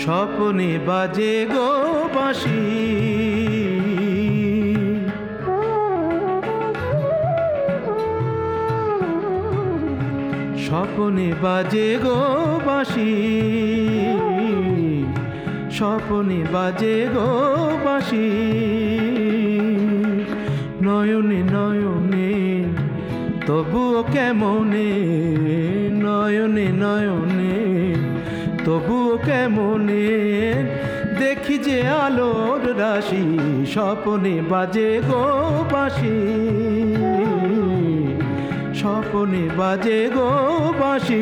স্বপনে বাজে গো বাঁশি, স্বপনে বাজে গো বাঁশি, স্বপনে বাজে গো বাঁশি। নয়নে নয়নে তবুও কেমনে, নয়নে নয়নে তবুও কেমনে দেখি যে আলোর রাশি, স্বপনে বাজে গো বাঁশি, স্বপনে বাজে গো বাঁশি।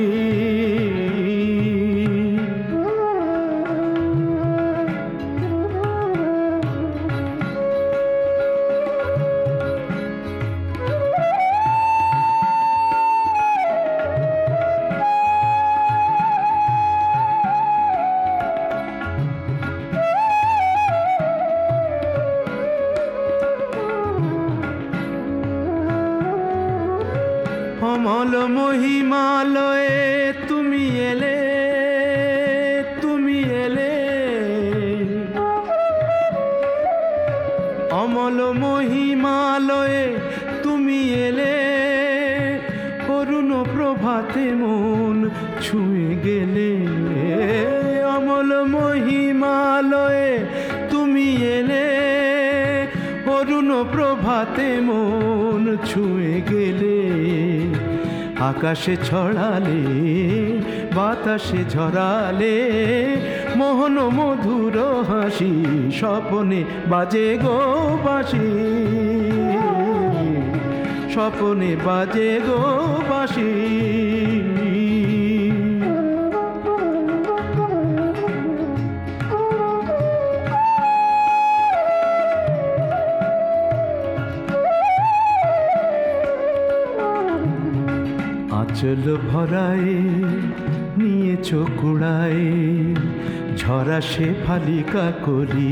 অমল মহিমালয়ে তুমি এলে, তুমি এলে, অমল মহিমালয়ে তুমি এলে। অরুণ প্রভাতে মন ছুঁয়ে গেলে, অমল মহিমালয়ে তুমি এলে। অরুণ প্রভাতে মন ছুঁয়ে গেলে। আকাশে ছড়ালে বাতাসে ঝরালে মোহন মধুর হাসি, স্বপনে বাজে গো বাঁশি, স্বপনে বাজে গো বাঁশি। আঁচল ভরায় নিয়েছ কুড়ায় ঝরা সে ফালিকা করি,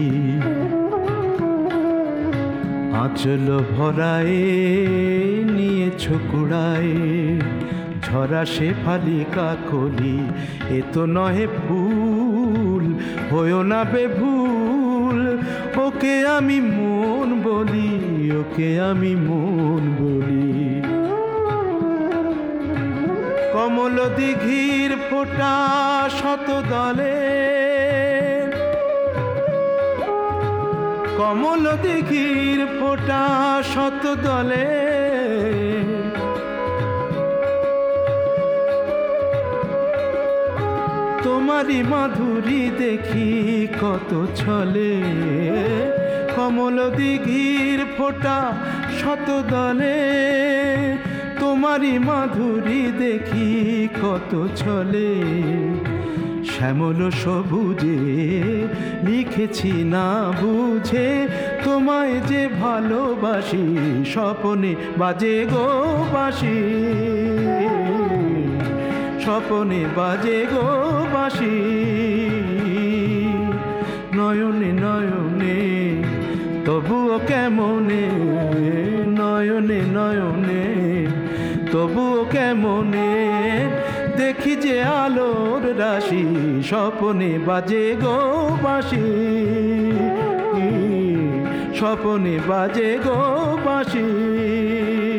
আঁচল ভরায় নিয়েছ কুড়ায় ঝরা সে ফালিকা করি। এ তো নহে ফুল হয়েও না বেভুল, ওকে আমি মন বলি, ওকে আমি মন বলি। কমল দিঘির ফোঁটা শত দলে, কমল দিঘির ফোঁটা শত দলে। তোমারই মাধুরী দেখি কত ছলে, কমল দিঘির ফোঁটা শত দলে। তোমারই মাধুরী দেখি কত ছলে। শ্যামল সবুজে লিখেছি না বুঝে তোমায় যে ভালোবাসি, স্বপনে বাজে গো বাঁশি, স্বপনে বাজে গো বাঁশি। নয়নে নয়নে তবুও কেমনে, নয়নে নয়নে তবুও কেমনে দেখি যে আলোর রাশি, স্বপনে বাজে গো বাঁশি, স্বপনে বাজে গো বাঁশি।